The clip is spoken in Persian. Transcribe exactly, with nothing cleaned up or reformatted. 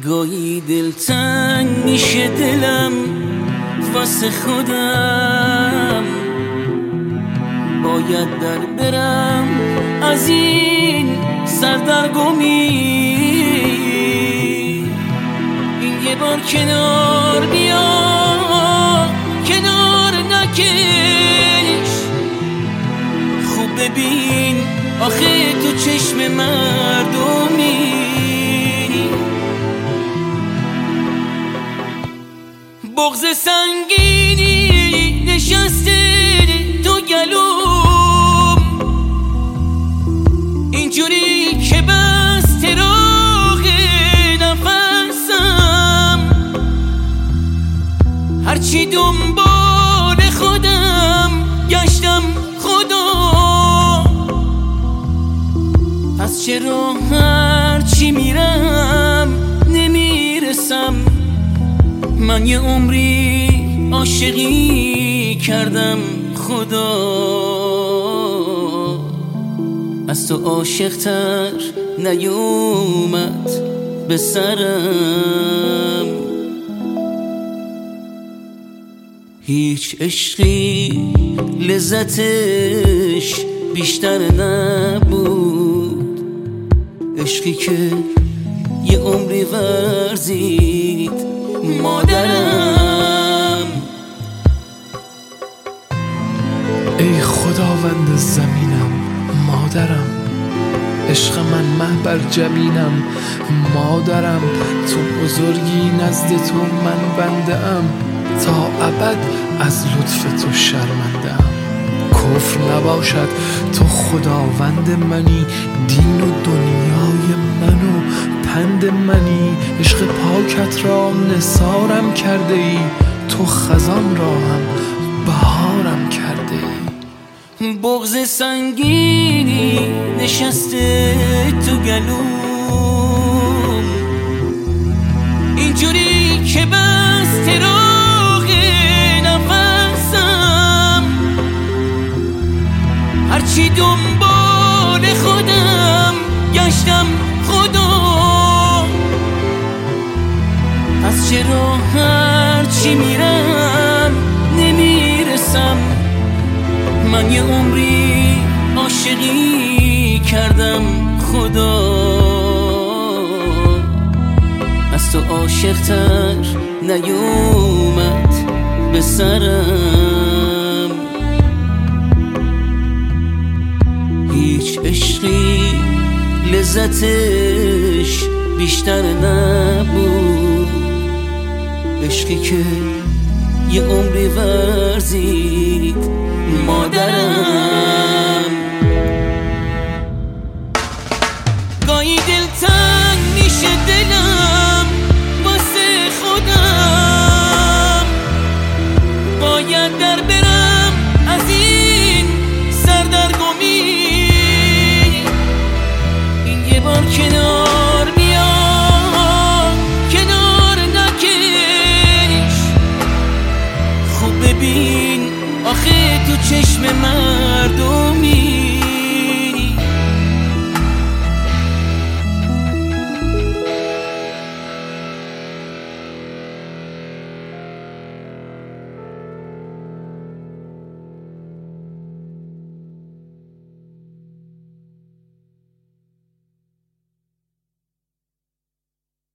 گاهی دلتنگ میشه دلم واسه خودم، باید در برم از این سردرگمی. این یه بار کنار بیا، کنار نکش، خوب ببین آخه تو چشم مردمی. بغض سنگینی نشسته تو گلوم، اینجوری که بسته راه نفسم، هرچی دنبال خودم گشتم خدا، پس چرا هرچی میرم نمیرسم؟ من یه عمری عاشقی کردم خدا، از تو عاشق‌تر نیومد به سرم. هیچ عشقی لذتش بیشتر نبود، عشقی که یه عمری ورزید مادرم. ای خداوند زمینم مادرم، عشق من محبر جبینم مادرم، تو بزرگی نزد تو من بنده ام، تا ابد از لطف تو شرمنده ام. کفر نباشد تو خداوند منی، دین و دنیای منو پند منی، عشق پاکت را نثارم کرده ای، تو خزان را هم بهارم کرده ای. بغض سنگینی نشسته تو گلوم، اینجوری که بسته راه نفسم، هرچی دنبال خودم گشتم خدا، پس چرا هرچی میرم نمیرسم؟ من یه عمری عاشقی کردم خدا، از تو عاشق‌تر نیومد به سرم. هیچ عشقی لذتش بیشتر نبود، عشقی که یه عمری ورزید مادرم. گاهی دلتنگ میشه دلم واسه خودم، باید در برم از این سردرگمی. این یه بار کنار بیا، کنار نکش، خوب ببین آخه تو چشم من